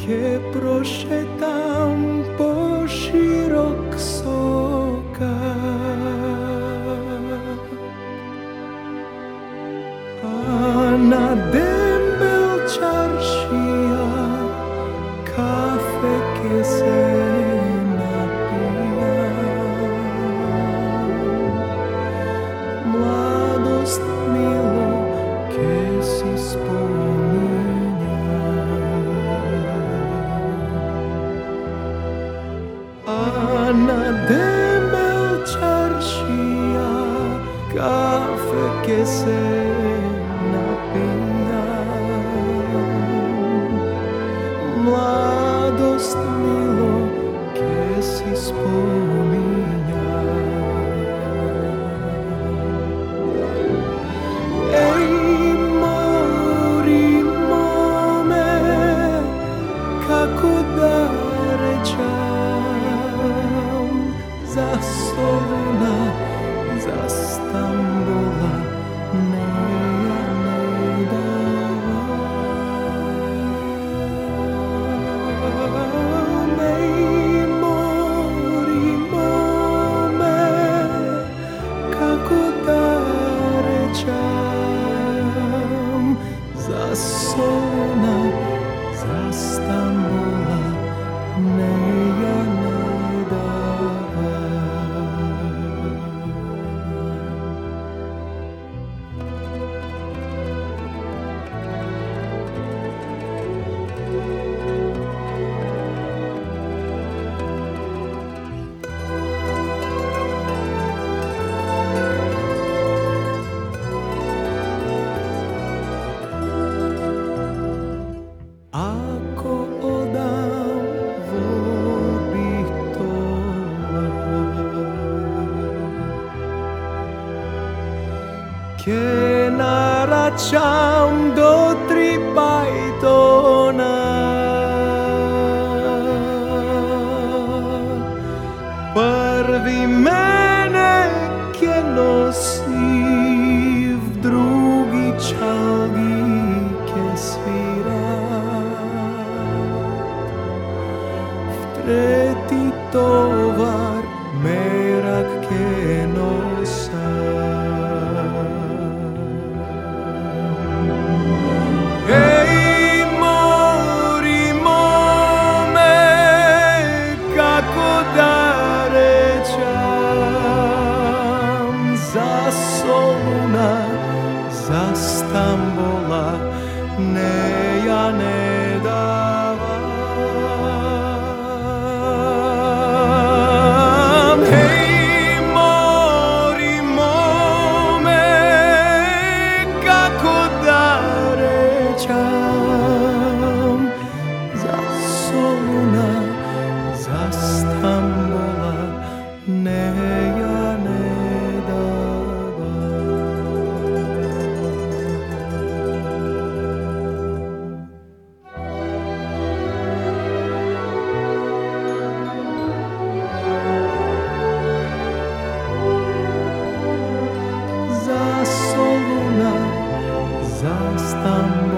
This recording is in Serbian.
che prošetam po širok soka, a na dembel čaršija kafe ke se napija. Mladost milo ke si spominja, a na dembel čaršija kafe ke se napija. Mladost milo ke si spominja. Ej mori mome, kako da rečam, za Soluna, za Stambola ne dam. Ej mori mome, kako da rečam, za Soluna, za Stambola ne dam. Ako odam bih tola, ke naračam do 3 pajtona, prvi mene ke nosi, v drugi čalgi ke svira, v tretji tovar merak ke nosa. Ej mori mome, kako da rečam, za Soluna, za Stambola ne ja ne davam. Ej mori mome, kako da rečam, za Soluna, za Stambola ne ja ne davam. Za Soluna, za Stambola